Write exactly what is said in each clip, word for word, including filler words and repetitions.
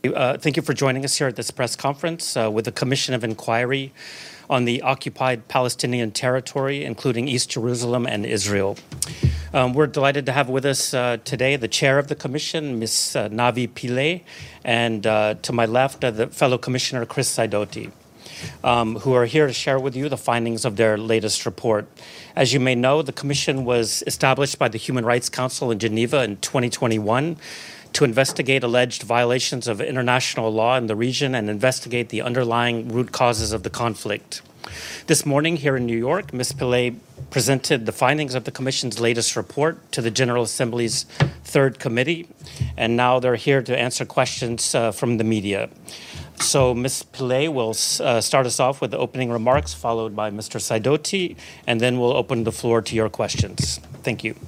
Uh, thank you for joining us here at this press conference uh, with the Commission of Inquiry on the occupied Palestinian territory, including East Jerusalem and Israel. Um, we're delighted to have with us uh, today the chair of the commission, Miz Uh, Navi Pillay, and uh, to my left, uh, the fellow commissioner, Chris Sidoti, um, who are here to share with you the findings of their latest report. As you may know, the commission was established by the Human Rights Council in Geneva in twenty twenty-one to investigate alleged violations of international law in the region and investigate the underlying root causes of the conflict. This morning here in New York, Miz Pillay presented the findings of the Commission's latest report to the General Assembly's Third Committee, and now they're here to answer questions uh, from the media. So Miz Pillay will uh, start us off with the opening remarks, followed by Mister Sidoti, and then we'll open the floor to your questions. Thank you.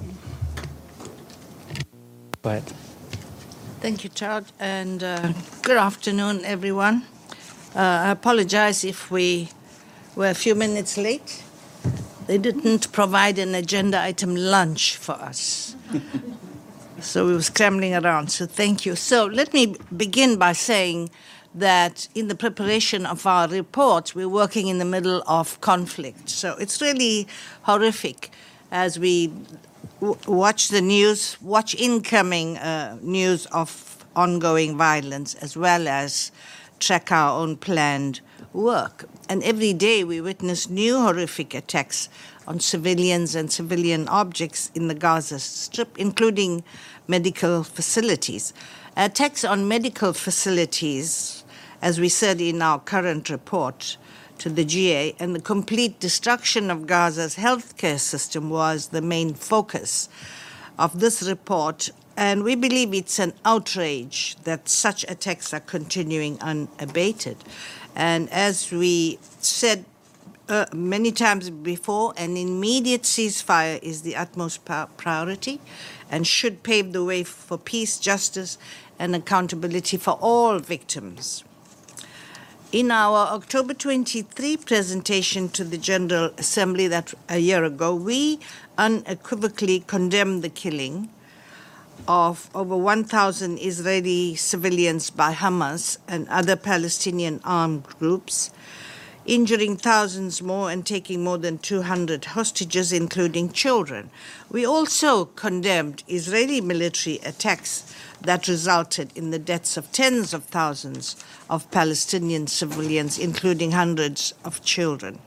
Go ahead. Thank you, Todd, and uh, good afternoon, everyone. Uh, I apologize if we were a few minutes late. They didn't provide an agenda item lunch for us. So we were scrambling around, so thank you. So let me begin by saying that in the preparation of our report, we're working in the middle of conflict. So it's really horrific as we w- watch the news, watch incoming uh, news of ongoing violence, as well as track our own planned work. And every day we witness new horrific attacks on civilians and civilian objects in the Gaza Strip, including medical facilities. Attacks on medical facilities, as we said in our current report to the G A, and the complete destruction of Gaza's healthcare system was the main focus of this report. And we believe it's an outrage that such attacks are continuing unabated. And as we said uh, many times before, an immediate ceasefire is the utmost priority and should pave the way for peace, justice, and accountability for all victims. In our October twenty-third presentation to the General Assembly that a year ago, we unequivocally condemned the killing of over one thousand Israeli civilians by Hamas and other Palestinian armed groups, injuring thousands more and taking more than two hundred hostages, including children. We also condemned Israeli military attacks that resulted in the deaths of tens of thousands of Palestinian civilians, including hundreds of children.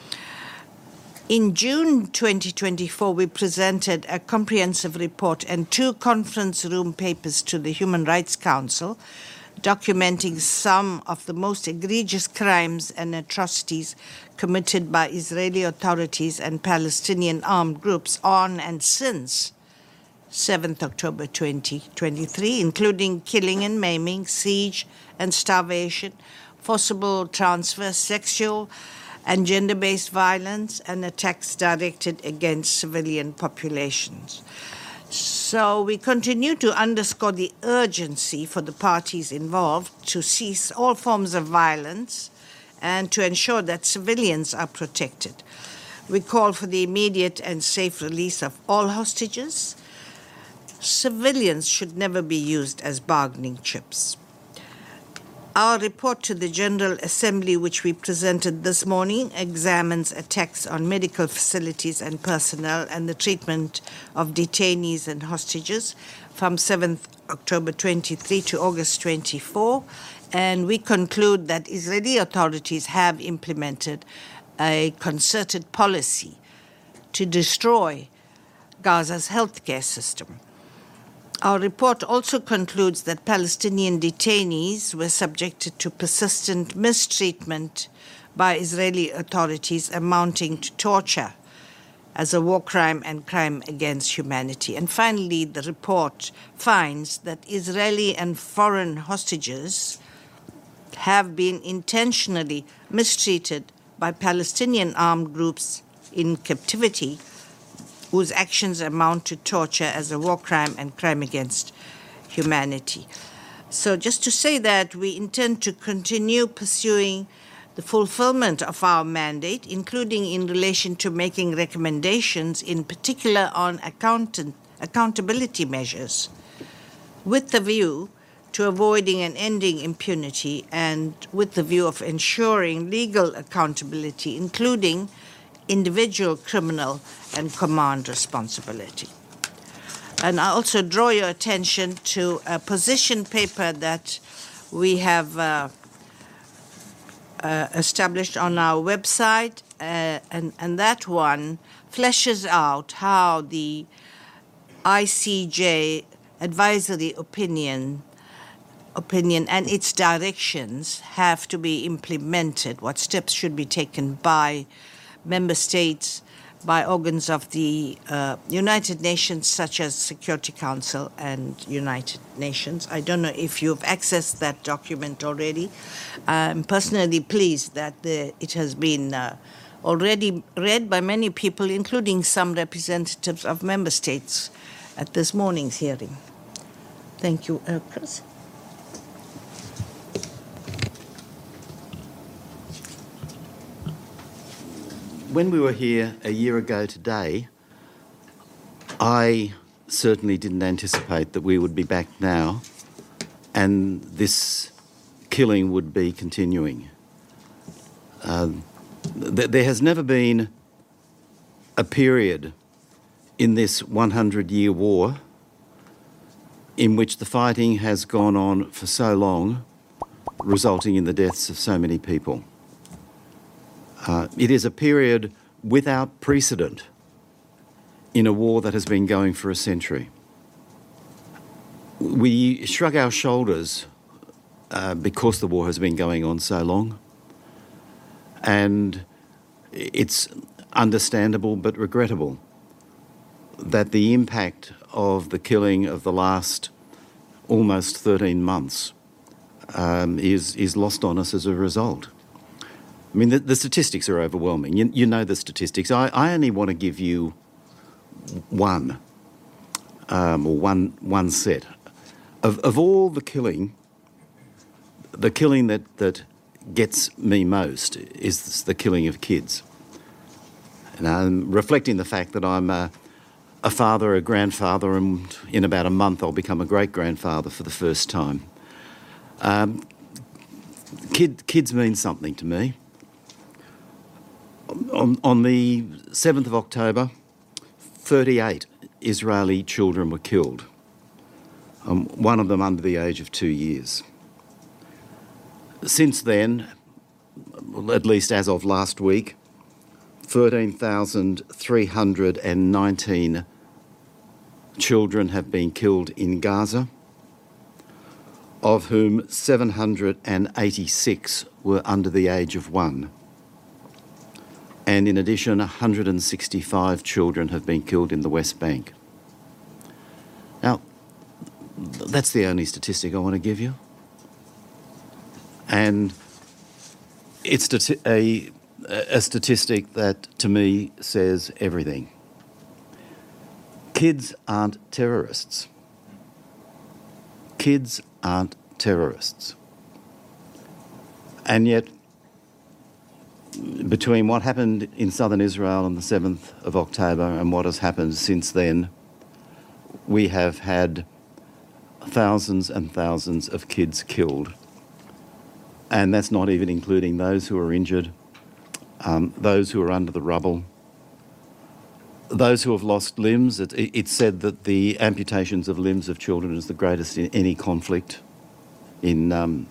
In June twenty twenty-four, we presented a comprehensive report and two conference room papers to the Human Rights Council, documenting some of the most egregious crimes and atrocities committed by Israeli authorities and Palestinian armed groups on and since seventh October twenty twenty-three, including killing and maiming, siege and starvation, forcible transfer, sexual and gender-based violence, and attacks directed against civilian populations. So we continue to underscore the urgency for the parties involved to cease all forms of violence and to ensure that civilians are protected. We call for the immediate and safe release of all hostages. Civilians should never be used as bargaining chips. Our report to the General Assembly, which we presented this morning, examines attacks on medical facilities and personnel and the treatment of detainees and hostages from seventh October twenty-three to August twenty-four, and we conclude that Israeli authorities have implemented a concerted policy to destroy Gaza's healthcare system. Our report also concludes that Palestinian detainees were subjected to persistent mistreatment by Israeli authorities amounting to torture as a war crime and crime against humanity. And finally, the report finds that Israeli and foreign hostages have been intentionally mistreated by Palestinian armed groups in captivity, whose actions amount to torture as a war crime and crime against humanity. So just to say that we intend to continue pursuing the fulfillment of our mandate, including in relation to making recommendations, in particular on accountant, accountability measures, with the view to avoiding and ending impunity, and with the view of ensuring legal accountability, including individual criminal and command responsibility. And I also draw your attention to a position paper that we have uh, uh, established on our website, uh, and, and that one fleshes out how the I C J advisory opinion opinion and its directions have to be implemented, what steps should be taken by member states, by organs of the uh, United Nations, such as Security Council and United Nations. I don't know if you've accessed that document already. I'm personally pleased that the, it has been uh, already read by many people, including some representatives of member states at this morning's hearing. Thank you, uh, Chris. When we were here a year ago today, I certainly didn't anticipate that we would be back now and this killing would be continuing. Uh, th there has never been a period in this hundred-year war in which the fighting has gone on for so long, resulting in the deaths of so many people. Uh, it is a period without precedent in a war that has been going for a century. We shrug our shoulders uh, because the war has been going on so long, and it's understandable but regrettable that the impact of the killing of the last almost thirteen months um, is, is lost on us as a result. I mean, the, the statistics are overwhelming. You, you know the statistics. I, I only want to give you one, um, or one, one set. Of, of all the killing, the killing that, that gets me most is the killing of kids. And I'm reflecting the fact that I'm a, a father, a grandfather, and in about a month I'll become a great-grandfather for the first time. Um, kid, kids mean something to me. On, on the seventh of October, thirty-eight Israeli children were killed, um, one of them under the age of two years. Since then, at least as of last week, thirteen thousand three hundred nineteen children have been killed in Gaza, of whom seven hundred eighty-six were under the age of one. And in addition, one hundred sixty-five children have been killed in the West Bank. Now, that's the only statistic I want to give you. And it's a, a statistic that, to me, says everything. Kids aren't terrorists. Kids aren't terrorists. And yet, between what happened in southern Israel on the seventh of October and what has happened since then, we have had thousands and thousands of kids killed. And that's not even including those who are injured, um, those who are under the rubble, those who have lost limbs. It, it's said that the amputations of limbs of children is the greatest in any conflict in um,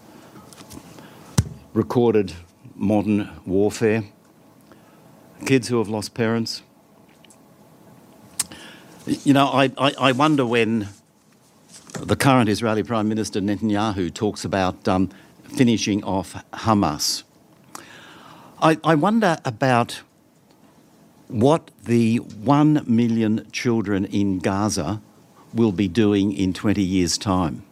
recorded modern warfare. Kids who have lost parents. You know, I, I, I wonder when the current Israeli Prime Minister Netanyahu talks about um, finishing off Hamas. I, I wonder about what the one million children in Gaza will be doing in twenty years' time.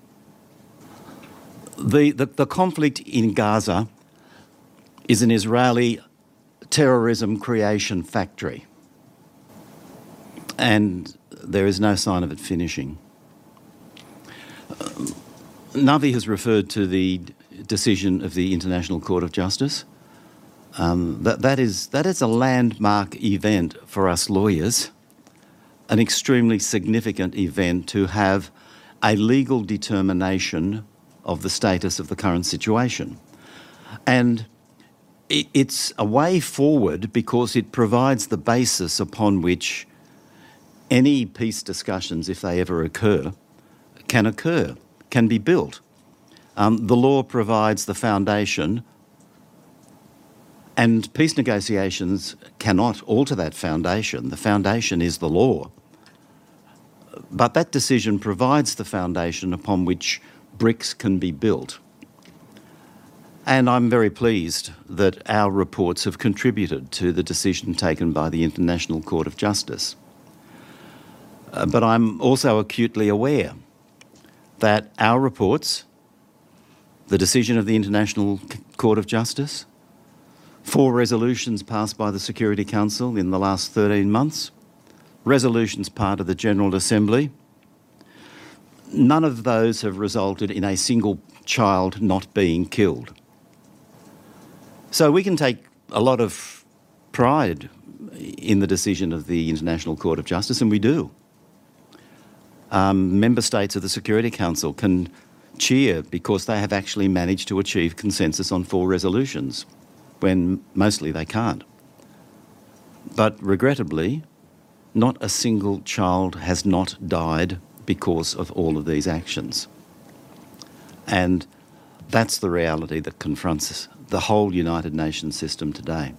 The, the, the conflict in Gaza is an Israeli terrorism creation factory, and there is no sign of it finishing. Uh, Navi has referred to the decision of the International Court of Justice. Um, that, that, is, that is a landmark event for us lawyers, an extremely significant event to have a legal determination of the status of the current situation. And it's a way forward because it provides the basis upon which any peace discussions, if they ever occur, can occur, can be built. Um, the law provides the foundation, and peace negotiations cannot alter that foundation. The foundation is the law. But that decision provides the foundation upon which bricks can be built. And I'm very pleased that our reports have contributed to the decision taken by the International Court of Justice. Uh, but I'm also acutely aware that our reports, the decision of the International Court of Justice, four resolutions passed by the Security Council in the last thirteen months, resolutions part of the General Assembly, none of those have resulted in a single child not being killed. So we can take a lot of pride in the decision of the International Court of Justice, and we do. Um, member states of the Security Council can cheer because they have actually managed to achieve consensus on four resolutions, when mostly they can't. But regrettably, not a single child has not died because of all of these actions. And that's the reality that confronts the whole United Nations system today.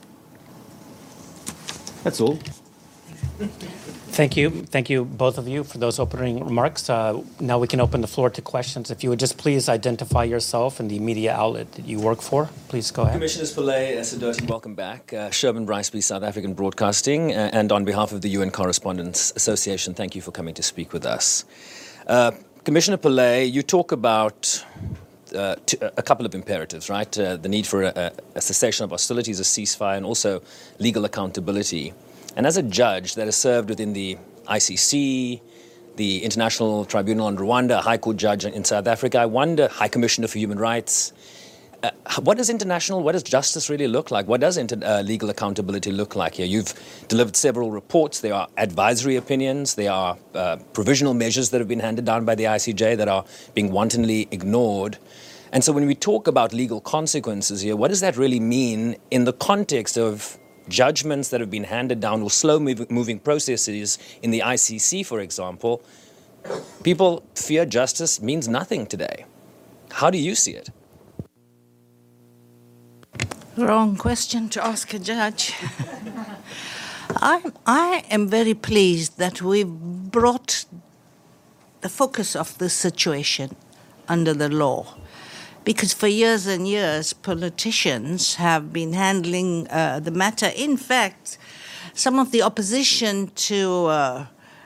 That's all. Thank you. Thank you, both of you, for those opening remarks. Uh, now we can open the floor to questions. If you would just please identify yourself and the media outlet that you work for. Please go ahead. Commissioners Pillay, Sidoti, welcome back. Uh, Sherman Briceby, South African Broadcasting, uh, and on behalf of the U N Correspondents Association, thank you for coming to speak with us. Uh, Commissioner Pillay, you talk about uh, t- a couple of imperatives, right? Uh, the need for a, a cessation of hostilities, a ceasefire, and also legal accountability. And as a judge that has served within the I C C, the International Tribunal on Rwanda, a High Court judge in South Africa, I wonder, High Commissioner for Human Rights, uh, what does international, what does justice really look like? What does inter- uh, legal accountability look like here? You've delivered several reports. There are advisory opinions. There are uh, provisional measures that have been handed down by the I C J that are being wantonly ignored. And so when we talk about legal consequences here, what does that really mean in the context of judgments that have been handed down or slow-moving processes in the I C C, for example? People fear justice means nothing today. How do you see it? Wrong question to ask a judge. I, I am very pleased that we've brought the focus of this situation under the law. Because for years and years, politicians have been handling uh, the matter. In fact, some of the opposition to uh,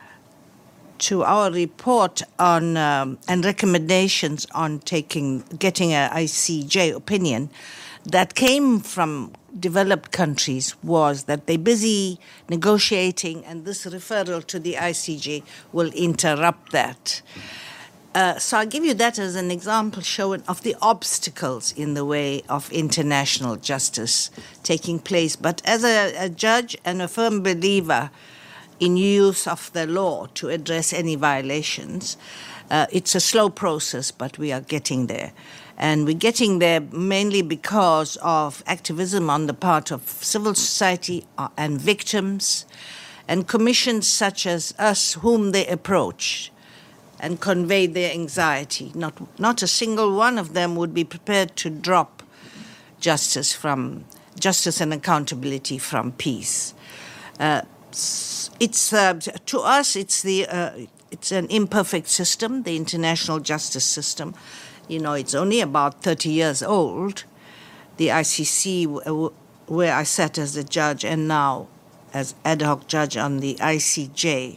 to our report on um, and recommendations on taking getting a I C J opinion that came from developed countries was that they're busy negotiating, and this referral to the I C J will interrupt that. Uh, so I give you that as an example showing of the obstacles in the way of international justice taking place. But as a, a judge and a firm believer in use of the law to address any violations, uh, it's a slow process, but we are getting there. And we're getting there mainly because of activism on the part of civil society and victims, and commissions such as us whom they approach and convey their anxiety. Not, not a single one of them would be prepared to drop justice from justice and accountability from peace. Uh, it's uh, to us, it's the uh, it's an imperfect system, the international justice system. You know, it's only about thirty years old. The I C C, where I sat as a judge and now as ad hoc judge on the I C J.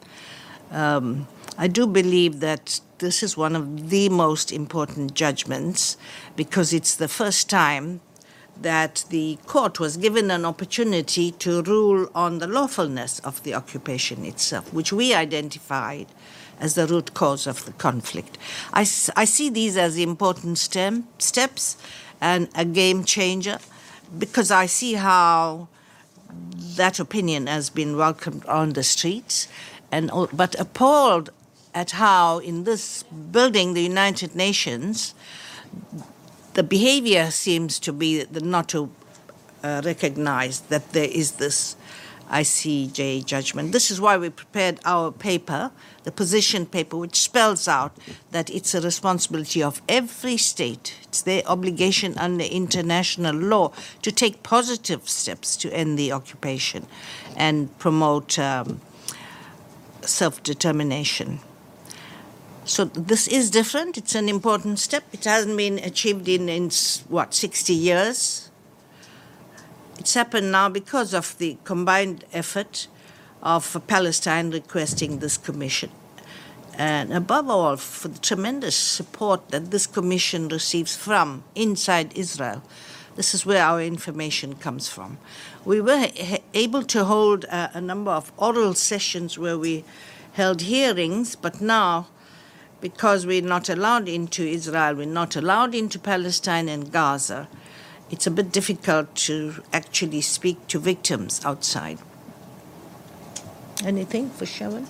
Um, I do believe that this is one of the most important judgments because it's the first time that the court was given an opportunity to rule on the lawfulness of the occupation itself, which we identified as the root cause of the conflict. I, I see these as important stem, steps and a game changer because I see how that opinion has been welcomed on the streets, and but appalled at how in this building, the United Nations, the behavior seems to be the, not to uh, recognize that there is this I C J judgment. This is why we prepared our paper, the position paper, which spells out that it's a responsibility of every state. It's their obligation under international law to take positive steps to end the occupation and promote um, self-determination. So this is different. It's an important step. It hasn't been achieved in, in what, sixty years? It's happened now because of the combined effort of Palestine requesting this commission. And above all, for the tremendous support that this commission receives from inside Israel. This is where our information comes from. We were able to hold a, a number of oral sessions where we held hearings, but now, because we're not allowed into Israel, we're not allowed into Palestine and Gaza, it's a bit difficult to actually speak to victims outside. Anything for Sharon?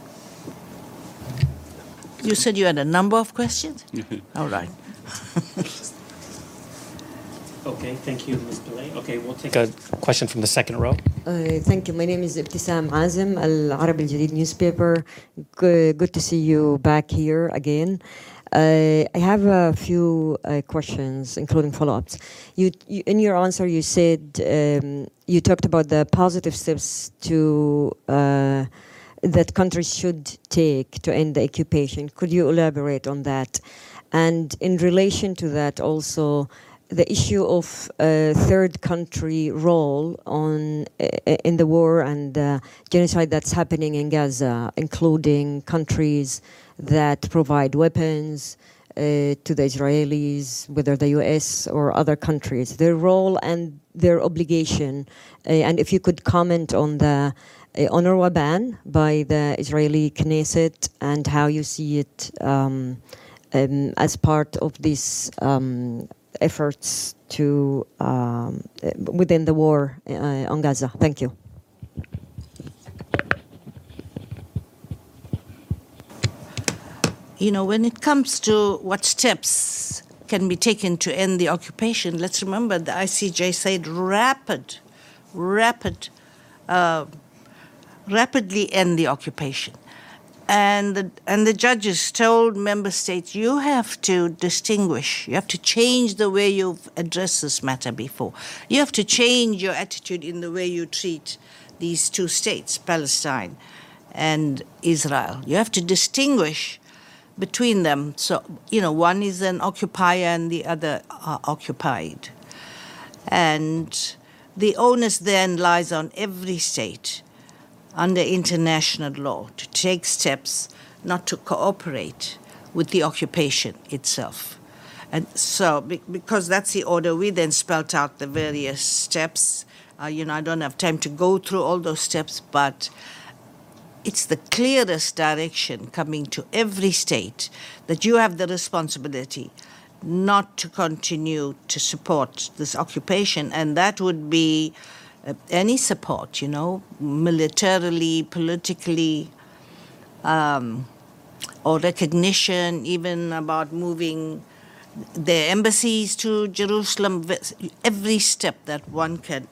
You said you had a number of questions? All right. Okay, thank you, Miz Pillay. Okay, we'll take a question from the second row. Uh, thank you. My name is Ibtisam Azim, Al Arab Al Jadid newspaper. Good, good to see you back here again. Uh, I have a few uh, questions, including follow-ups. You, you, in your answer, you said um, you talked about the positive steps to uh, that countries should take to end the occupation. Could you elaborate on that? And in relation to that, also the issue of uh, third country role on uh, in the war and uh, genocide that's happening in Gaza, including countries that provide weapons uh, to the Israelis, whether the U S or other countries, their role and their obligation. Uh, and if you could comment on the uh, UNRWA ban by the Israeli Knesset and how you see it um, um, as part of these um, efforts to um, within the war uh, on Gaza. Thank you. You know, when it comes to what steps can be taken to end the occupation, let's remember the I C J said rapid, rapid, uh, rapidly end the occupation. And the, and the judges told member states, you have to distinguish, you have to change the way you've addressed this matter before. You have to change your attitude in the way you treat these two states, Palestine and Israel. You have to distinguish between them. So, you know, one is an occupier and the other are occupied. And the onus then lies on every state under international law to take steps not to cooperate with the occupation itself. And so, because that's the order, we then spelt out the various steps. Uh, you know, I don't have time to go through all those steps, but it's the clearest direction coming to every state that you have the responsibility not to continue to support this occupation, and that would be uh, any support, you know, militarily, politically, um, or recognition, even about moving their embassies to Jerusalem, every step that one can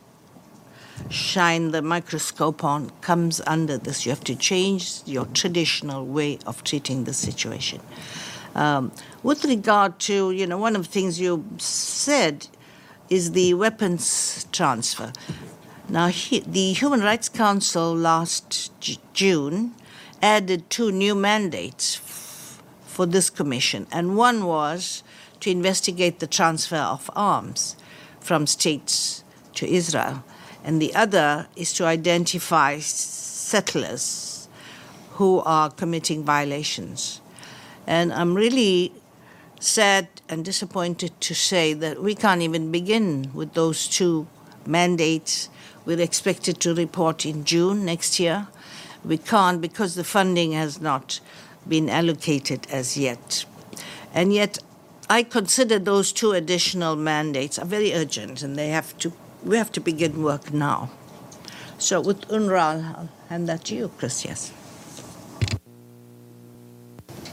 shine the microscope on comes under this. You have to change your traditional way of treating the situation. Um, with regard to, you know, one of the things you said is the weapons transfer. Now, he, the Human Rights Council last J- June added two new mandates f- for this commission, and one was to investigate the transfer of arms from states to Israel, and the other is to identify settlers who are committing violations. And I'm really sad and disappointed to say that we can't even begin with those two mandates. We're expected to report in June next year. We can't because the funding has not been allocated as yet. And yet, I consider those two additional mandates are very urgent, and they have to. We have to begin work now. So with UNRWA, I'll hand that to you, Chris, yes.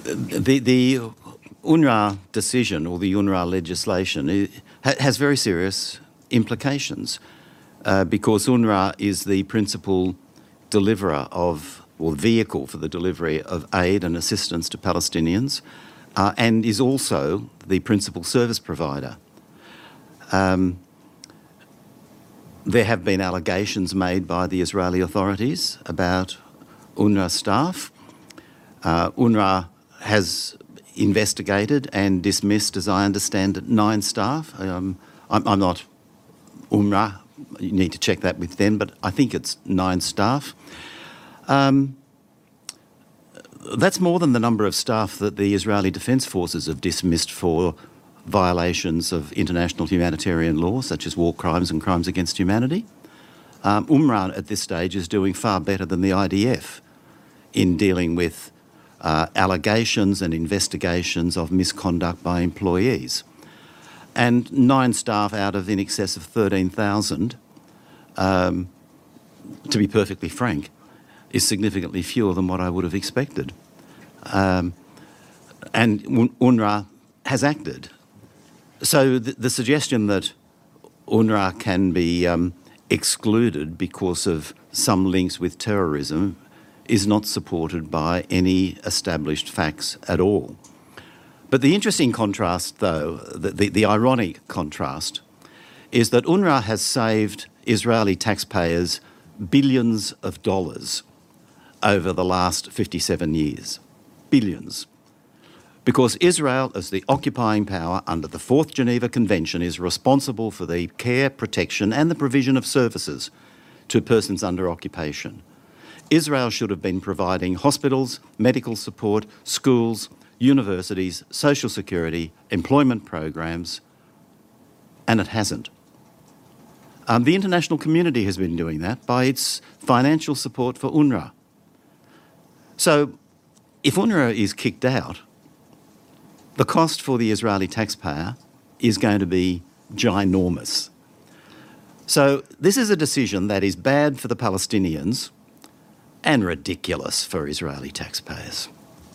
the, the UNRWA decision or the UNRWA legislation it ha has very serious implications uh, because UNRWA is the principal deliverer of, or vehicle for the delivery of aid and assistance to Palestinians uh, and is also the principal service provider. Um, there have been allegations made by the Israeli authorities about UNRWA staff. Uh, UNRWA has investigated and dismissed, as I understand it, nine staff. Um, I'm, I'm not UNRWA, you need to check that with them, but I think it's nine staff. Um, that's more than the number of staff that the Israeli Defence Forces have dismissed for violations of international humanitarian law, such as war crimes and crimes against humanity. Um, UNRWA at this stage is doing far better than the I D F in dealing with uh, allegations and investigations of misconduct by employees. And nine staff out of in excess of thirteen thousand, um, to be perfectly frank, is significantly fewer than what I would have expected. Um, and UNRWA has acted. So the, the suggestion that UNRWA can be um, excluded because of some links with terrorism is not supported by any established facts at all. But the interesting contrast, though, the, the, the ironic contrast, is that UNRWA has saved Israeli taxpayers billions of dollars over the last fifty-seven years. Billions. Because Israel, as the occupying power under the Fourth Geneva Convention, is responsible for the care, protection and the provision of services to persons under occupation. Israel should have been providing hospitals, medical support, schools, universities, social security, employment programs, and it hasn't. Um, the international community has been doing that by its financial support for UNRWA. So if UNRWA is kicked out, the cost for the Israeli taxpayer is going to be ginormous. So this is a decision that is bad for the Palestinians and ridiculous for Israeli taxpayers.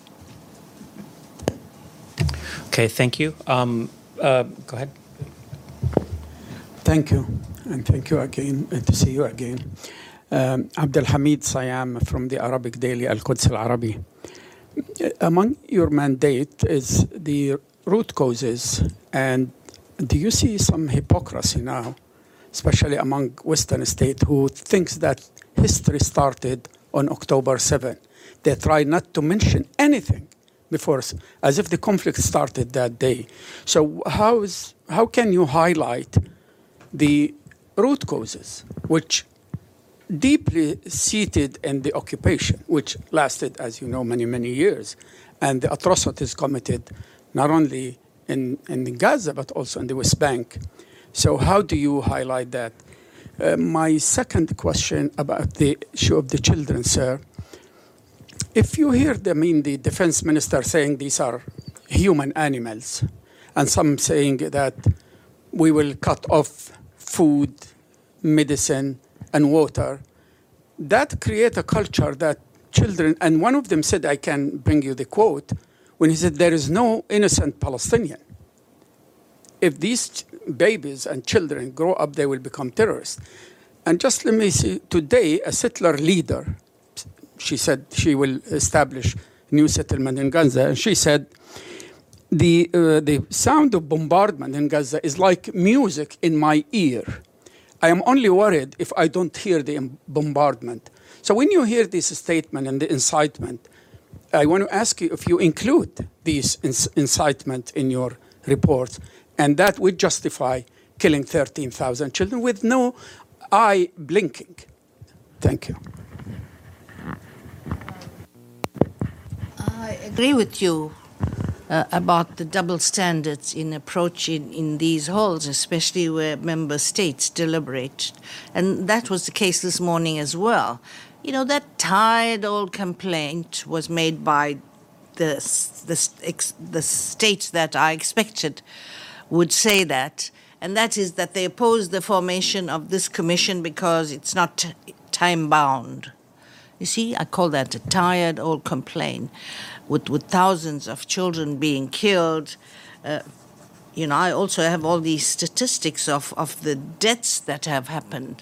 Okay, thank you. Um, uh, go ahead. Thank you, and thank you again, and to see you again. Um, Abdel Hamid Sayam from the Arabic daily Al-Quds Al-Arabi. Among your mandate is the root causes, and do you see some hypocrisy now, especially among Western states who thinks that history started on October seventh? They try not to mention anything before, as if the conflict started that day. So how is how can you highlight the root causes, which deeply seated in the occupation, which lasted, as you know, many, many years, and the atrocities committed not only in, in Gaza, but also in the West Bank. So how do you highlight that? Uh, my second question about the issue of the children, sir. If you hear, the, I mean, the defense minister saying these are human animals, and some saying that we will cut off food, medicine, and water, that create a culture that children, and one of them said, I can bring you the quote, when he said, there is no innocent Palestinian. If these babies and children grow up, they will become terrorists. And just let me see, today, a settler leader, she said she will establish new settlement in Gaza, and she said, the, uh, the sound of bombardment in Gaza is like music in my ear. I am only worried if I don't hear the bombardment. So when you hear this statement and the incitement, I want to ask you if you include these incitement in your reports, and that would justify killing thirteen thousand children with no eye blinking. Thank you. I agree with you uh, about the double standards in approaching in these halls, especially where member states deliberate. And that was the case this morning as well. You know, that tired old complaint was made by the, the, the states that I expected would say that, and that is that they oppose the formation of this commission because it's not time-bound. You see, I call that a tired old complaint, with, with thousands of children being killed. Uh, you know, I also have all these statistics of, of the deaths that have happened.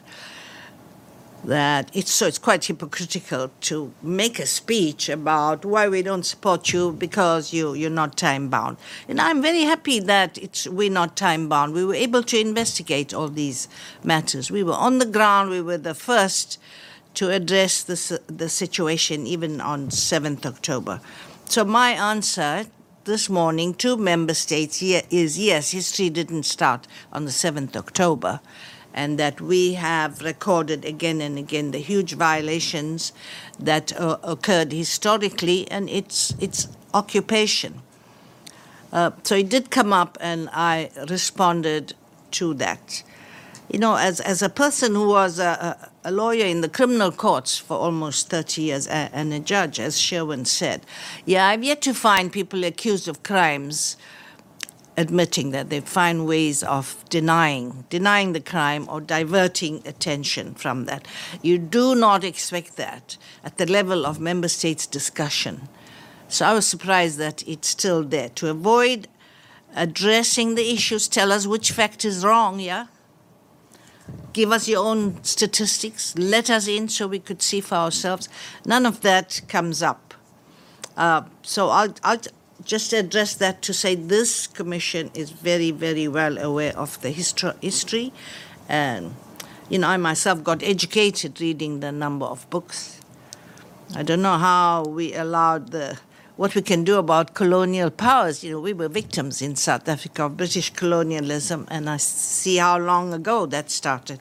That it's so it's quite hypocritical to make a speech about why we don't support you because you you're not time bound. And I'm very happy that it's we're not time bound. We were able to investigate all these matters. We were on the ground. We were the first to address the the situation, even on seventh October. So my answer this morning to member states is yes, history didn't start on the seventh October. And that we have recorded again and again the huge violations that uh, occurred historically, and its its occupation. Uh, so it did come up, and I responded to that. You know, as as a person who was a, a lawyer in the criminal courts for almost thirty years, and a judge, as Sherwin said, yeah, I've yet to find people accused of crimes admitting that they find ways of denying, denying the crime or diverting attention from that. You do not expect that at the level of member states' discussion. So I was surprised that it's still there. To avoid addressing the issues, tell us which fact is wrong, yeah? Give us your own statistics, let us in so we could see for ourselves. None of that comes up. Uh, so I'll, I'll just address that to say this commission is very, very well aware of the history, history. And, you know, I myself got educated reading the number of books. I don't know how we allowed the, what we can do about colonial powers. You know, we were victims in South Africa of British colonialism, and I see how long ago that started.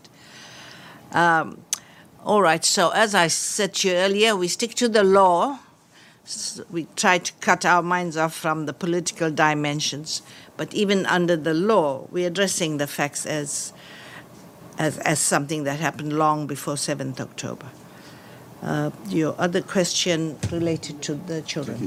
Um, all right, so as I said to you earlier, we stick to the law. We try to cut our minds off from the political dimensions, but even under the law, we're addressing the facts as, as, as something that happened long before seventh October. Uh, your other question related to the children.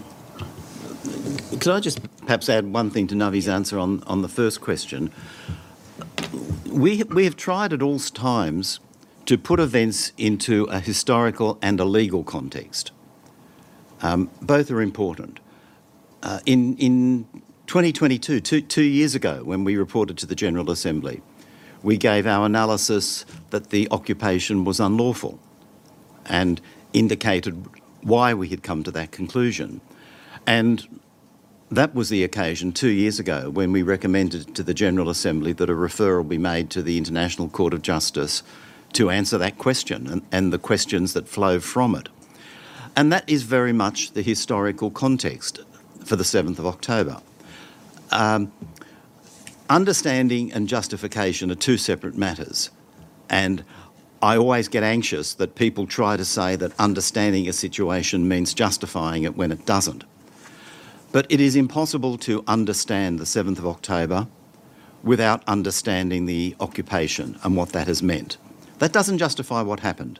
Hmm. Could I just perhaps add one thing to Navi's answer on, on the first question? We, we have tried at all times to put events into a historical and a legal context. Um, both are important. Uh, in, in twenty twenty-two, two, two years ago, when we reported to the General Assembly, we gave our analysis that the occupation was unlawful and indicated why we had come to that conclusion. And that was the occasion two years ago when we recommended to the General Assembly that a referral be made to the International Court of Justice to answer that question and, and the questions that flow from it. And that is very much the historical context for the seventh of October. Um, understanding and justification are two separate matters. And I always get anxious that people try to say that understanding a situation means justifying it when it doesn't. But it is impossible to understand the seventh of October without understanding the occupation and what that has meant. That doesn't justify what happened.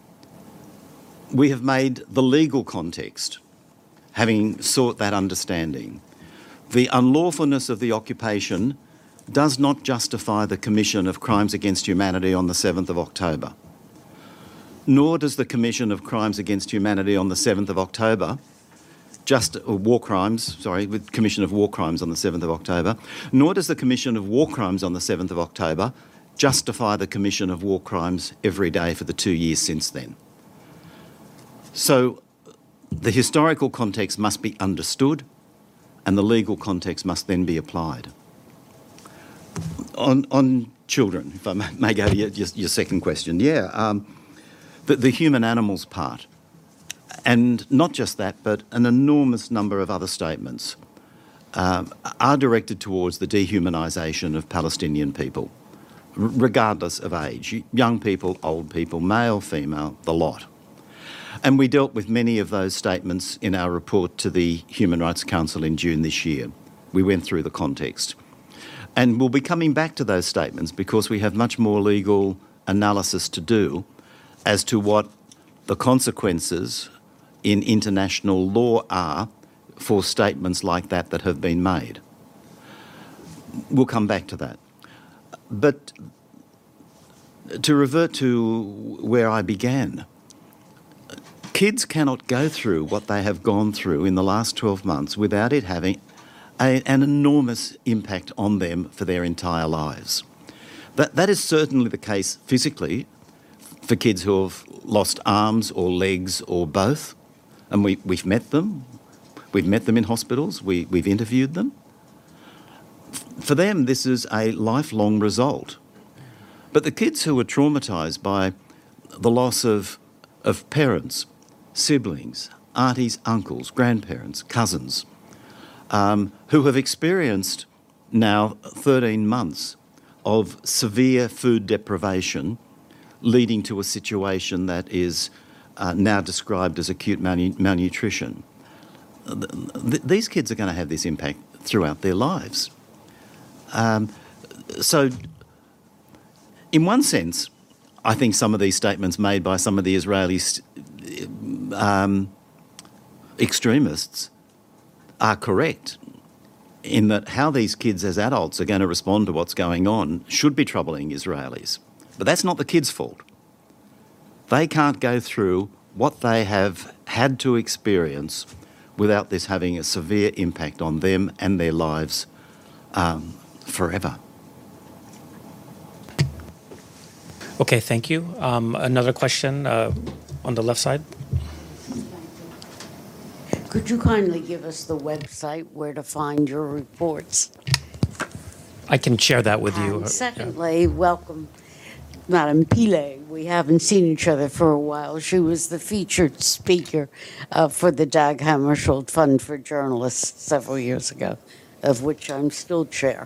We have made the legal context, having sought that understanding. The unlawfulness of the occupation does not justify the commission of crimes against humanity on the seventh of October. Nor does the commission of crimes against humanity on the seventh of October, just uh, war crimes, sorry, with commission of war crimes on the seventh of October, nor does the commission of war crimes on the seventh of October justify the commission of war crimes every day for the two years since then. So the historical context must be understood and the legal context must then be applied. On, on children, if I may, may go to your, your, your second question, yeah, um, the, the human animals part, and not just that, but an enormous number of other statements um, are directed towards the dehumanisation of Palestinian people, r- regardless of age, young people, old people, male, female, the lot. And we dealt with many of those statements in our report to the Human Rights Council in June this year. We went through the context. And we'll be coming back to those statements because we have much more legal analysis to do as to what the consequences in international law are for statements like that that have been made. We'll come back to that. But to revert to where I began, kids cannot go through what they have gone through in the last twelve months without it having a, an enormous impact on them for their entire lives. That, that is certainly the case physically for kids who have lost arms or legs or both. And we, we've met them. We've met them in hospitals. We, we've interviewed them. For them, this is a lifelong result. But the kids who are traumatised by the loss of, of parents, siblings, aunties, uncles, grandparents, cousins, um, who have experienced now thirteen months of severe food deprivation leading to a situation that is uh, now described as acute malnu- malnutrition. Th- these kids are going to have this impact throughout their lives. Um, so, in one sense, I think some of these statements made by some of the Israeli um, extremists are correct, in that how these kids as adults are going to respond to what's going on should be troubling Israelis. But that's not the kids' fault. They can't go through what they have had to experience without this having a severe impact on them and their lives um, forever. Okay, thank you. Um, another question uh, on the left side. Could you kindly give us the website where to find your reports? I can share that with you. And secondly, welcome, Madam Pillay. We haven't seen each other for a while. She was the featured speaker uh, for the Dag Hammarskjöld Fund for Journalists several years ago, of which I'm still chair.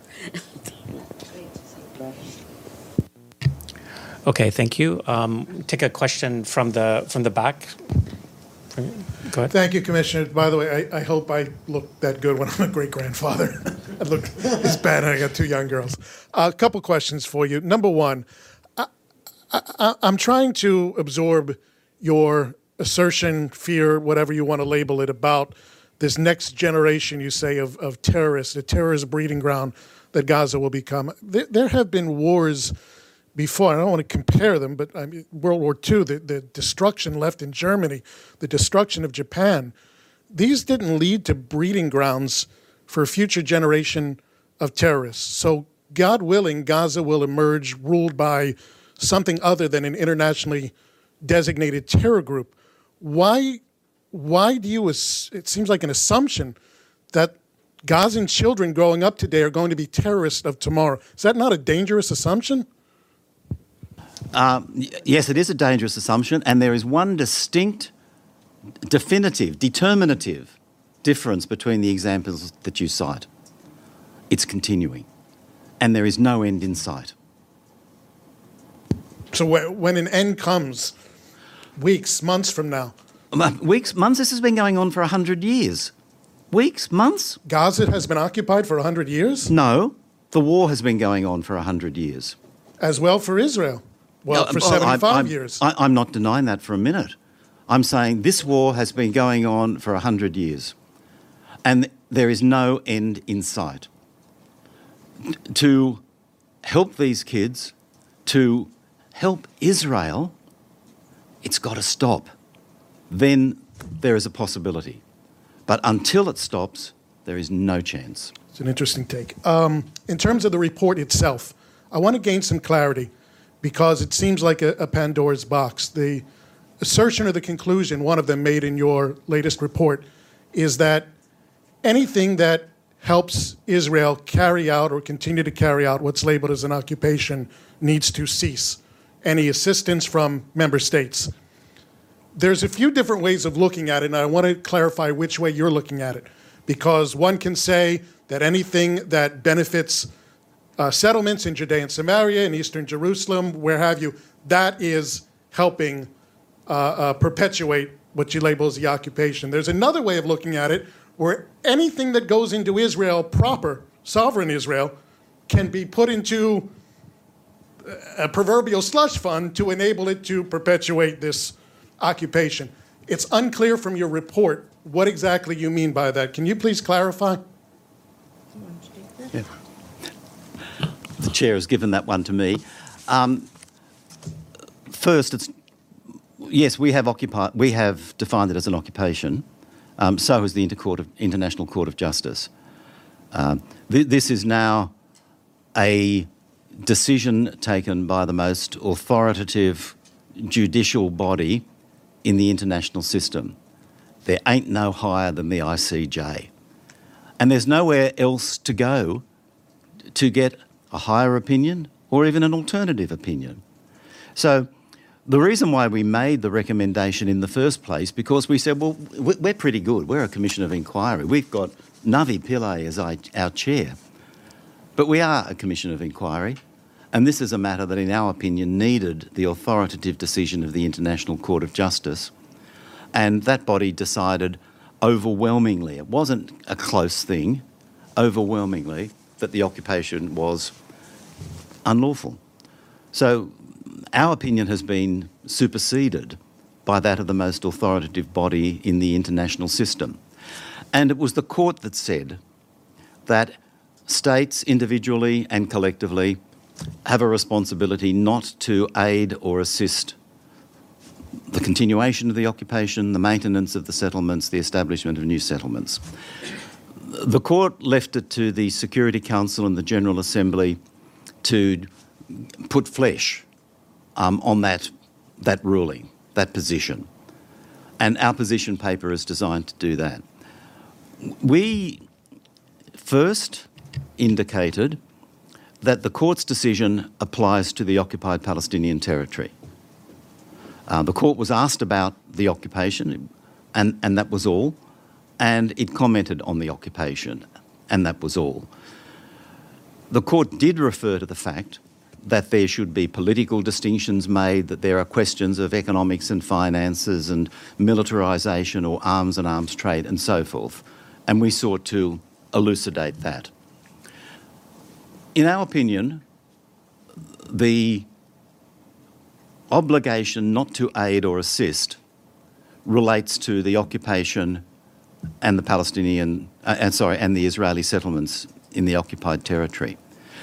Okay, thank you. Um, take a question from the from the back. Go ahead. Thank you, Commissioner. By the way, I, I hope I look that good when I'm a great-grandfather. I look as bad, and I got two young girls. Uh, a couple questions for you. Number one, I, I, I'm trying to absorb your assertion, fear, whatever you want to label it, about this next generation, you say, of, of terrorists, the terrorist breeding ground that Gaza will become. There, there have been wars before. I don't want to compare them, but I mean, World War Two, the, the destruction left in Germany, the destruction of Japan, these didn't lead to breeding grounds for a future generation of terrorists. So God willing, Gaza will emerge ruled by something other than an internationally designated terror group. Why, why do you, it seems like an assumption that Gazan children growing up today are going to be terrorists of tomorrow? Is that not a dangerous assumption? Um, yes, it is a dangerous assumption, and there is one distinct, definitive, determinative difference between the examples that you cite. It's continuing, and there is no end in sight. So when an end comes, weeks, months from now? Weeks, months? This has been going on for one hundred years. Weeks, months? Gaza has been occupied for one hundred years? No, the war has been going on for one hundred years. As well for Israel? Well, for seventy-five I, I, years. I, I'm not denying that for a minute. I'm saying this war has been going on for one hundred years, and there is no end in sight. To help these kids, to help Israel, it's got to stop. Then there is a possibility. But until it stops, there is no chance. It's an interesting take. Um, in terms of the report itself, I want to gain some clarity, because it seems like a, a Pandora's box. The assertion or the conclusion, one of them made in your latest report, is that anything that helps Israel carry out or continue to carry out what's labeled as an occupation needs to cease. Any assistance from member states. There's a few different ways of looking at it, and I want to clarify which way you're looking at it, because one can say that anything that benefits Uh, settlements in Judea and Samaria, in eastern Jerusalem, where have you, that is helping uh, uh, perpetuate what you label as the occupation. There's another way of looking at it, where anything that goes into Israel proper, sovereign Israel, can be put into a proverbial slush fund to enable it to perpetuate this occupation. It's unclear from your report what exactly you mean by that. Can you please clarify? Yeah. The chair has given that one to me. Um, first, it's, yes, we have occupied. We have defined it as an occupation. Um, so has the Intercourt of, International Court of Justice. Um, th this is now a decision taken by the most authoritative judicial body in the international system. There ain't no higher than the I C J. And there's nowhere else to go to get a higher opinion or even an alternative opinion. So the reason why we made the recommendation in the first place, because we said, well, we're pretty good. We're a commission of inquiry. We've got Navi Pillay as our chair. But we are a commission of inquiry, and this is a matter that, in our opinion, needed the authoritative decision of the International Court of Justice. And that body decided overwhelmingly, it wasn't a close thing, overwhelmingly, that the occupation was unlawful. So our opinion has been superseded by that of the most authoritative body in the international system. And it was the court that said that states individually and collectively have a responsibility not to aid or assist the continuation of the occupation, the maintenance of the settlements, the establishment of new settlements. The court left it to the Security Council and the General Assembly to put flesh um, on that, that ruling, that position. And our position paper is designed to do that. We first indicated that the court's decision applies to the occupied Palestinian territory. Uh, the court was asked about the occupation, and, and that was all, and it commented on the occupation, and that was all. The court did refer to the fact that there should be political distinctions made, that there are questions of economics and finances and militarisation or arms and arms trade and so forth, and we sought to elucidate that. In our opinion, the obligation not to aid or assist relates to the occupation and the Palestinian, uh, and sorry, and the Israeli settlements in the occupied territory.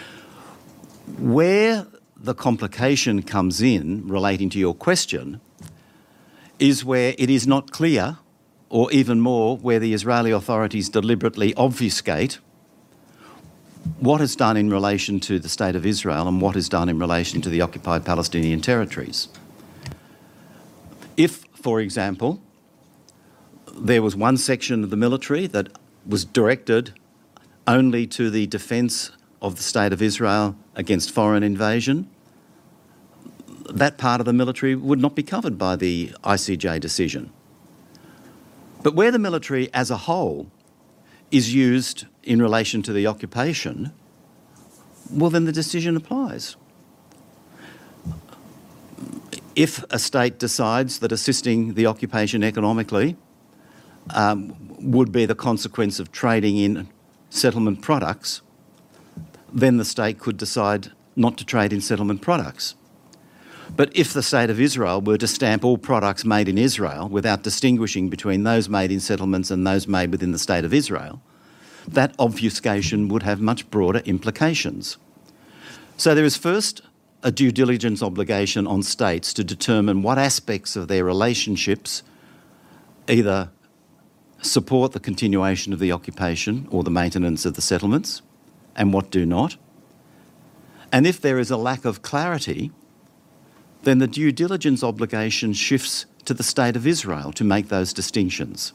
Where the complication comes in, relating to your question, is where it is not clear, or even more, where the Israeli authorities deliberately obfuscate what is done in relation to the State of Israel and what is done in relation to the occupied Palestinian territories. If, for example, there was one section of the military that was directed only to the defence of the State of Israel against foreign invasion, that part of the military would not be covered by the I C J decision. But where the military as a whole is used in relation to the occupation, well, then the decision applies. If a state decides that assisting the occupation economically um, would be the consequence of trading in settlement products, then the state could decide not to trade in settlement products. But if the State of Israel were to stamp all products made in Israel without distinguishing between those made in settlements and those made within the State of Israel, that obfuscation would have much broader implications. So there is first a due diligence obligation on states to determine what aspects of their relationships either support the continuation of the occupation or the maintenance of the settlements, and what do not. And if there is a lack of clarity, then the due diligence obligation shifts to the State of Israel to make those distinctions.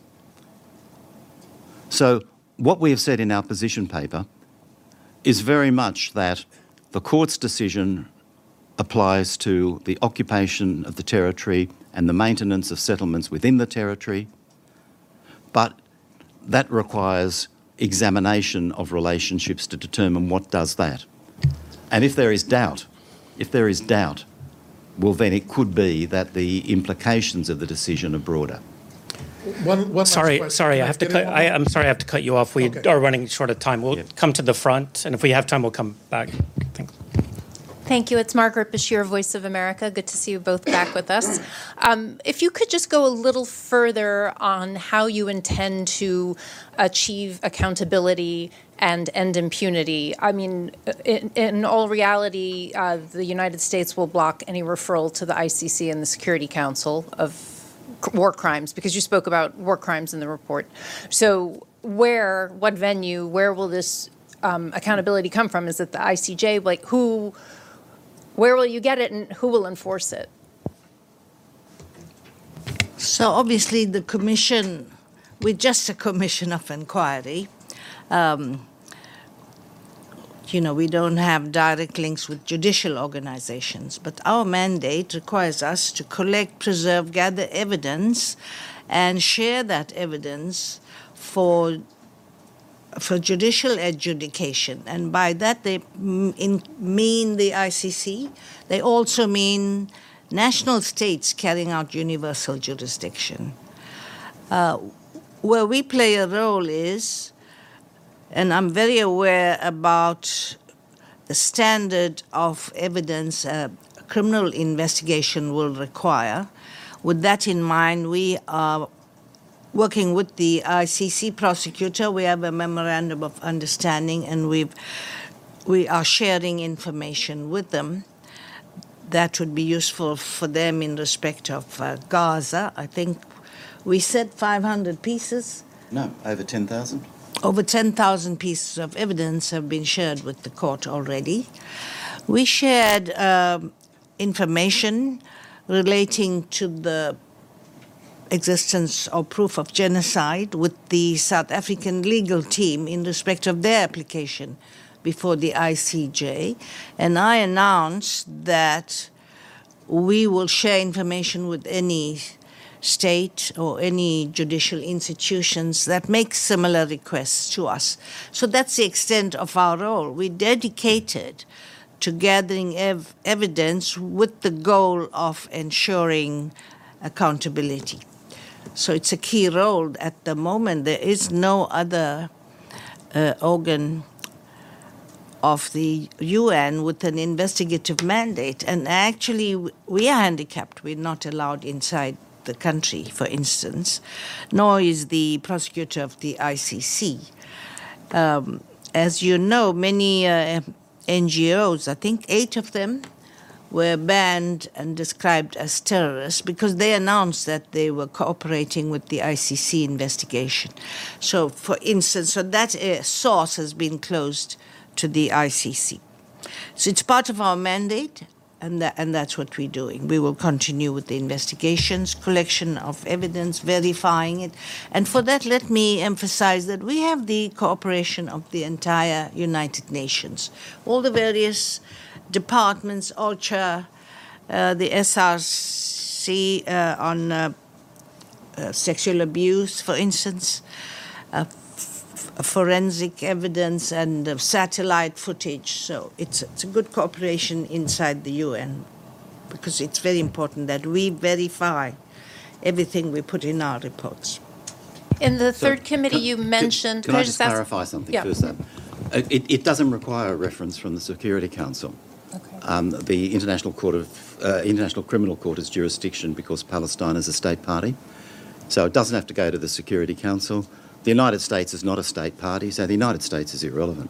So what we have said in our position paper is very much that the court's decision applies to the occupation of the territory and the maintenance of settlements within the territory, but that requires examination of relationships to determine what does that. And if there is doubt, if there is doubt, well, then it could be that the implications of the decision are broader. One, one Sorry, last sorry, Can I have to get cut. in one I, more? I'm sorry, I have to cut you off. We Okay. are running short of time. We'll Yep. come to the front, and if we have time, we'll come back. Thanks. Thank you. It's Margaret Bashir, Voice of America. Good to see you both back with us. Um, if you could just go a little further on how you intend to achieve accountability and end impunity. I mean, in, in all reality, uh, the United States will block any referral to the I C C and the Security Council of war crimes, because you spoke about war crimes in the report. So where, what venue, where will this um, accountability come from? Is it the I C J? Like, who... Where will you get it, and who will enforce it? So obviously the commission, we're just a commission of inquiry. Um, you know, we don't have direct links with judicial organizations, but our mandate requires us to collect, preserve, gather evidence, and share that evidence for for judicial adjudication. And by that they m- in, mean the I C C. They also mean national states carrying out universal jurisdiction. Uh, where we play a role is, and I'm very aware about the standard of evidence a criminal investigation will require. With that in mind, we are working with the I C C prosecutor. We have a memorandum of understanding, and we've, we are sharing information with them that would be useful for them in respect of uh, Gaza. I think we said five hundred pieces. No, over ten thousand. Over ten thousand pieces of evidence have been shared with the court already. We shared um, information relating to the existence or proof of genocide with the South African legal team in respect of their application before the I C J. And I announced that we will share information with any state or any judicial institutions that make similar requests to us. So that's the extent of our role. We're dedicated to gathering ev- evidence with the goal of ensuring accountability. So it's a key role at the moment. There is no other uh, organ of the U N with an investigative mandate. And actually, we are handicapped. We're not allowed inside the country, for instance, nor is the prosecutor of the I C C. Um, as you know, many uh, N G Os, I think eight of them, were banned and described as terrorists because they announced that they were cooperating with the I C C investigation. So, for instance, so that uh, source has been closed to the I C C. So it's part of our mandate, and, that, and that's what we're doing. We will continue with the investigations, collection of evidence, verifying it. And for that, let me emphasize that we have the cooperation of the entire United Nations, all the various departments, OCHA, uh, the S R C uh, on uh, uh, sexual abuse, for instance, uh, f- forensic evidence and uh, satellite footage. So it's, it's a good cooperation inside the U N because it's very important that we verify everything we put in our reports. In the So, third committee, can- you can- mentioned... Can, could I just ask- clarify something Yeah. first? Then? It, it doesn't require a reference from the Security Council. Okay. Um, the International Court of uh, International Criminal Court has jurisdiction because Palestine is a state party, so it doesn't have to go to the Security Council. The United States is not a state party, so the United States is irrelevant.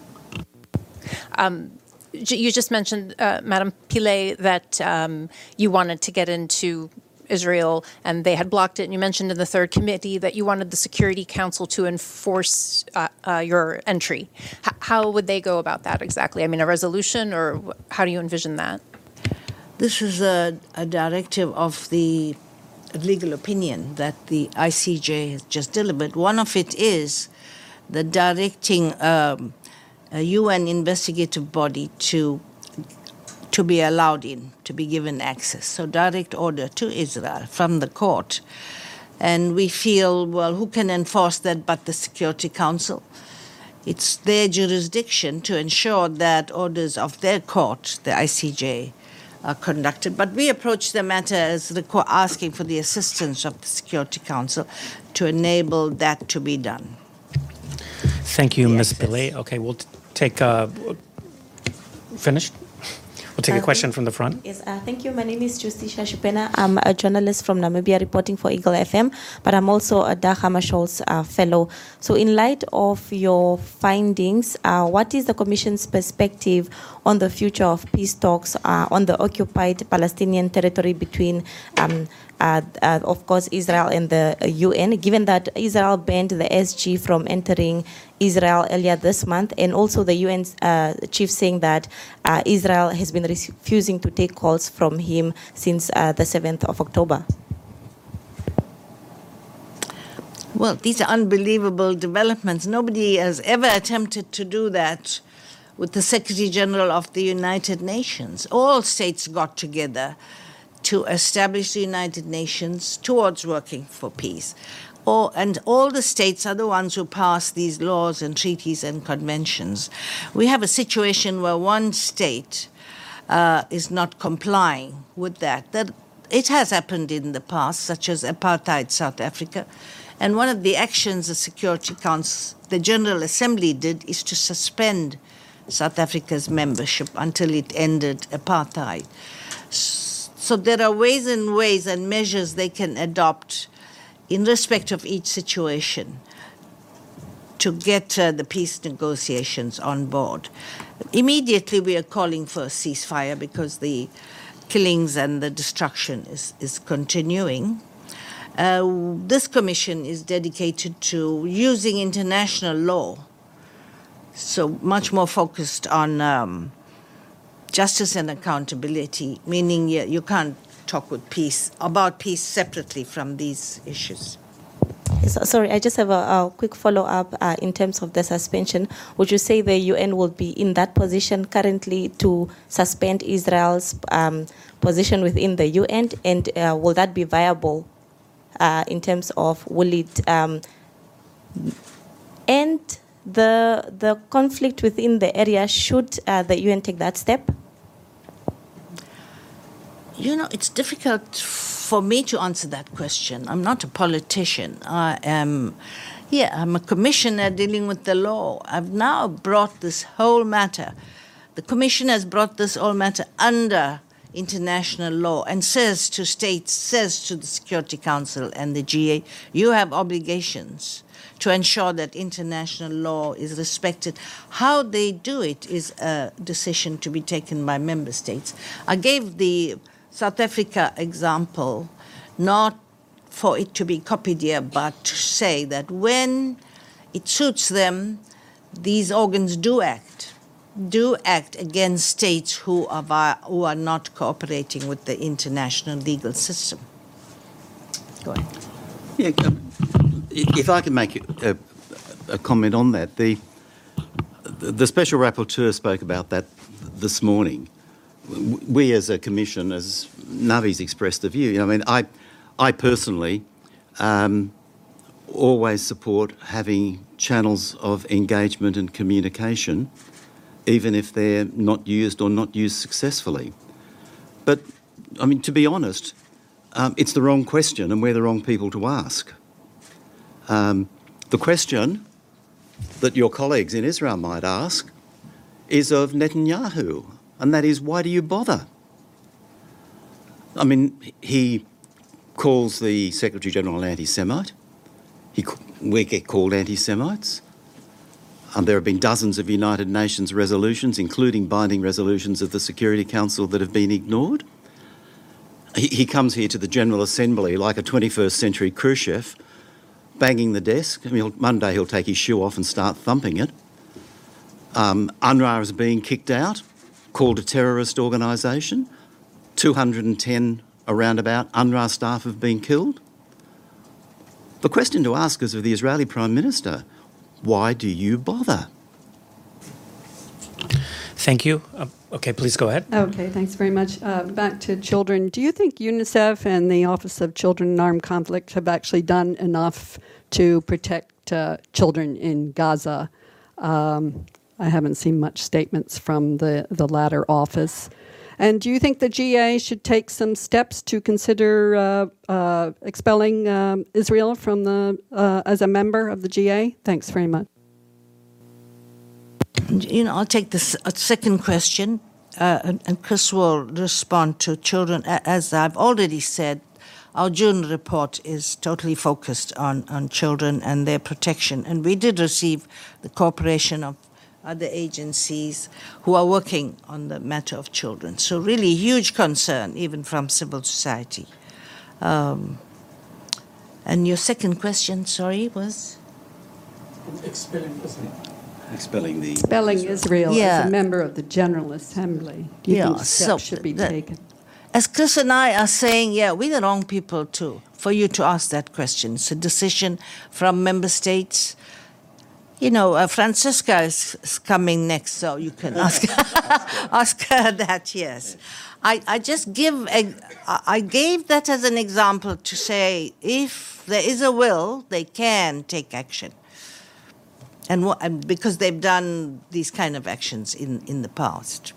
Um, j- you just mentioned, uh, Madam Pillay, that um, you wanted to get into Israel and they had blocked it. And you mentioned in the third committee that you wanted the Security Council to enforce uh, uh, your entry. H- how would they go about that exactly? I mean, a resolution, or wh- how do you envision that? This is a, a directive of the legal opinion that the I C J has just delivered. One of it is the directing um, a U N investigative body to to be allowed in, to be given access. So direct order to Israel from the court. And we feel, well, who can enforce that but the Security Council? It's their jurisdiction to ensure that orders of their court, the I C J, are conducted. But we approach the matter as requ- asking for the assistance of the Security Council to enable that to be done. Thank you, Yes, Miz yes. Pillay. Okay, we'll t- take, uh, finished? We'll take a Uh, question from the front. Yes, uh, thank you. My name is Justisha Shupena. I'm a journalist from Namibia reporting for Eagle F M, but I'm also a Dag Hammarskjöld's uh, fellow. So in light of your findings, uh, what is the Commission's perspective on the future of peace talks uh, on the occupied Palestinian territory between, um, uh, uh, of course, Israel and the uh, U N, given that Israel banned the S G from entering Israel earlier this month, and also the U N uh, chief saying that uh, Israel has been refusing to take calls from him since uh, the seventh of October? Well, these are unbelievable developments. Nobody has ever attempted to do that with the Secretary General of the United Nations. All states got together to establish the United Nations towards working for peace. All, and all the states are the ones who pass these laws and treaties and conventions. We have a situation where one state uh, is not complying with that. That it has happened in the past, such as apartheid South Africa. And one of the actions the Security Council, the General Assembly did, is to suspend South Africa's membership until it ended apartheid. So there are ways and ways and measures they can adopt in respect of each situation to get uh, the peace negotiations on board. Immediately we are calling for a ceasefire because the killings and the destruction is, is continuing. Uh, this commission is dedicated to using international law, so much more focused on um, justice and accountability, meaning you, you can't talk with peace about peace separately from these issues. So, sorry, I just have a, a quick follow-up uh, in terms of the suspension. Would you say the U N will be in that position currently to suspend Israel's um, position within the U N, and uh, will that be viable uh, in terms of will it um, end the the conflict within the area should uh, the U N take that step? You know, it's difficult for me to answer that question. I'm not a politician. I am, yeah, I'm a commissioner dealing with the law. I've now brought this whole matter. The commission has brought this whole matter under international law and says to states, says to the Security Council and the G A, you have obligations to ensure that international law is respected. How they do it is a decision to be taken by member states. I gave the South Africa example, not for it to be copied here, but to say that when it suits them, these organs do act, do act against states who are, who are not cooperating with the international legal system. Go ahead. Yeah, um, if I can make a, a comment on that, the the Special Rapporteur spoke about that this morning. We as a commission, as Navi's expressed the view, you know, I mean, I, I personally um, always support having channels of engagement and communication, even if they're not used or not used successfully. But, I mean, to be honest, um, it's the wrong question and we're the wrong people to ask. Um, the question that your colleagues in Israel might ask is of Netanyahu. And that is, why do you bother? I mean, he calls the Secretary-General an anti-Semite. He, we get called anti-Semites. Um, there have been dozens of United Nations resolutions, including binding resolutions of the Security Council, that have been ignored. He, he comes here to the General Assembly like a twenty-first century Khrushchev, banging the desk. I mean, he'll, Monday he'll take his shoe off and start thumping it. Um, UNRWA is being kicked out, called a terrorist organisation. two hundred ten around about UNRWA staff have been killed. The question to ask is of the Israeli Prime Minister, why do you bother? Thank you. Uh, okay, please go ahead. Okay, thanks very much. Uh, back to children. Do you think UNICEF and the Office of Children in Armed Conflict have actually done enough to protect uh, children in Gaza? Um, I haven't seen much statements from the, the latter office. And do you think the G A should take some steps to consider uh, uh, expelling um, Israel from the uh, as a member of the G A? Thanks very much. You know, I'll take the s- second question. uh, and, and Chris will respond to children. As I've already said, our June report is totally focused on, on children and their protection. And we did receive the cooperation of other agencies who are working on the matter of children. So really huge concern, even from civil society. Um, and your second question, sorry, was? Expelling Israel. Expelling the... Expelling Israel Yeah. as a member of the General Assembly. Do you Yeah, think steps so should be that- taken? As Chris and I are saying, yeah, we're the wrong people too, for you to ask that question. It's a decision from member states. You know, uh, Francisca is, is coming next, so you can ask, ask her that, yes. I, I just give, a, I gave that as an example to say, if there is a will, they can take action. And, wha- and because they've done these kind of actions in, in the past.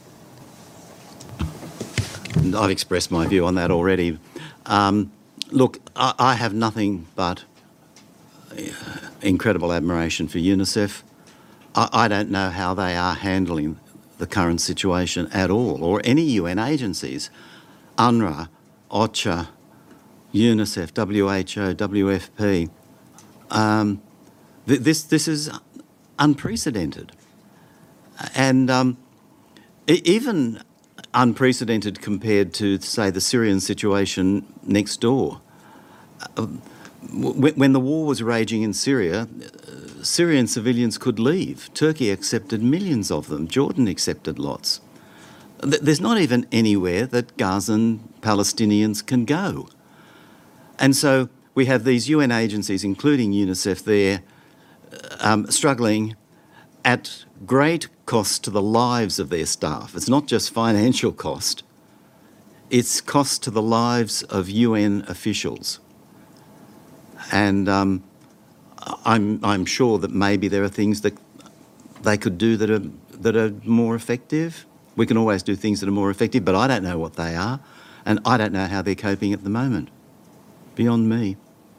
And I've expressed my view on that already. Um, look, I, I have nothing but uh, incredible admiration for UNICEF. I, I don't know how they are handling the current situation at all, or any U N agencies. UNRWA, OCHA, UNICEF, W H O, W F P. Um, th this, this is unprecedented. And um, e even unprecedented compared to, say, the Syrian situation next door. Uh, when, when the war was raging in Syria, uh, Syrian civilians could leave. Turkey accepted millions of them. Jordan accepted lots. Th there's not even anywhere that Gazan Palestinians can go. And so we have these U N agencies, including UNICEF, there um, struggling at great cost to the lives of their staff. It's not just financial cost, it's cost to the lives of U N officials. And um, I'm, I'm sure that maybe there are things that they could do that are, that are more effective. We can always do things that are more effective, but I don't know what they are, and I don't know how they're coping at the moment. Beyond me.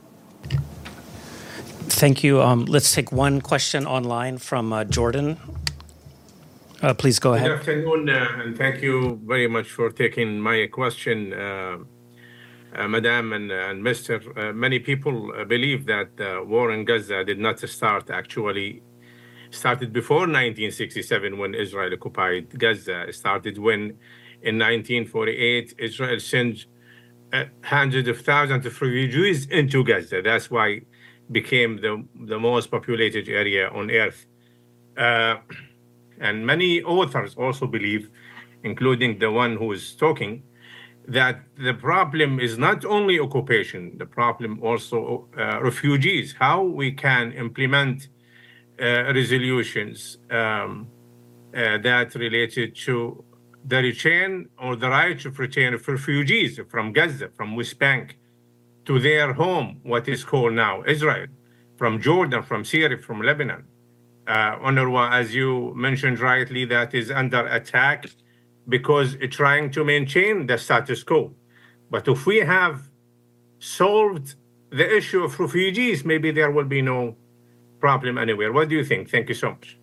Thank you. Um, let's take one question online from uh, Jordan. Uh, please go ahead. Good afternoon, uh, and thank you very much for taking my question, uh, uh, Madam and, and Mister Uh, many people uh, believe that the war in Gaza did not start, actually started before nineteen sixty-seven when Israel occupied Gaza. It started when in nineteen forty-eight Israel sent uh, hundreds of thousands of refugees into Gaza. That's why it became the, the most populated area on earth. Uh, And many authors also believe, including the one who is talking, that the problem is not only occupation, the problem also uh, refugees, how we can implement uh, resolutions um, uh, that related to the return or the right of return of refugees from Gaza, from West Bank, to their home, what is called now Israel, from Jordan, from Syria, from Lebanon. Uh, UNRWA, as you mentioned rightly, that is under attack because it's trying to maintain the status quo. But if we have solved the issue of refugees, maybe there will be no problem anywhere. What do you think? Thank you so much.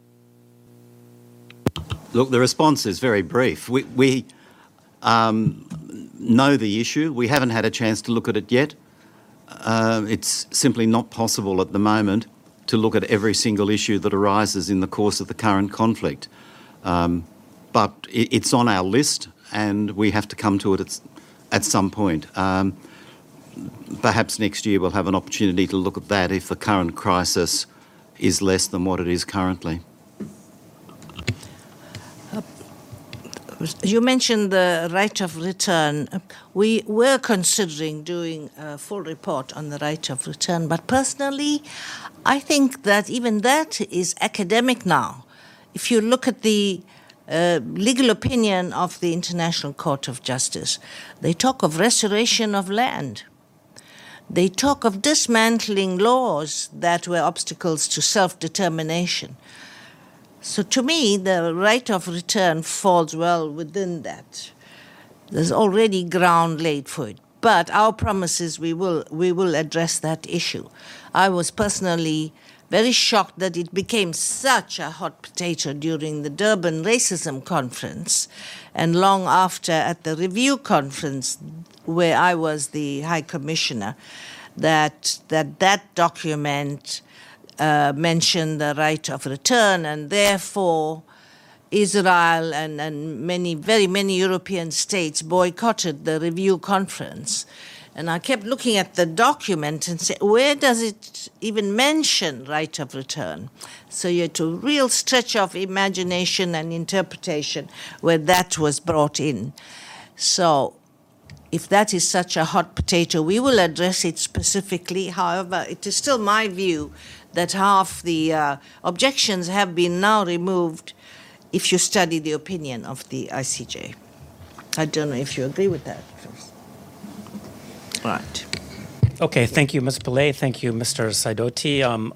Look, the response is very brief. We, we um, know the issue. We haven't had a chance to look at it yet. Uh, it's simply not possible at the moment to look at every single issue that arises in the course of the current conflict. Um, but it, it's on our list and we have to come to it at, at some point. Um, perhaps next year we'll have an opportunity to look at that if the current crisis is less than what it is currently. You mentioned the right of return. We were considering doing a full report on the right of return, but personally, I think that even that is academic now. If you look at the uh, legal opinion of the International Court of Justice, they talk of restoration of land. They talk of dismantling laws that were obstacles to self-determination. So to me, the right of return falls well within that. There's already ground laid for it. But our promise is we will, we will address that issue. I was personally very shocked that it became such a hot potato during the Durban Racism Conference, and long after at the review conference where I was the High Commissioner, that that, that document uh, mentioned the right of return, and therefore Israel and, and many, very many European states boycotted the review conference. And I kept looking at the document and say, where does it even mention right of return? So you had to real stretch of imagination and interpretation where that was brought in. So if that is such a hot potato, we will address it specifically. However, it is still my view that half the uh, objections have been now removed if you study the opinion of the I C J. I don't know if you agree with that. Right. Okay, thank you, Miz Pillay. Thank you, Mister Sidoti. Um,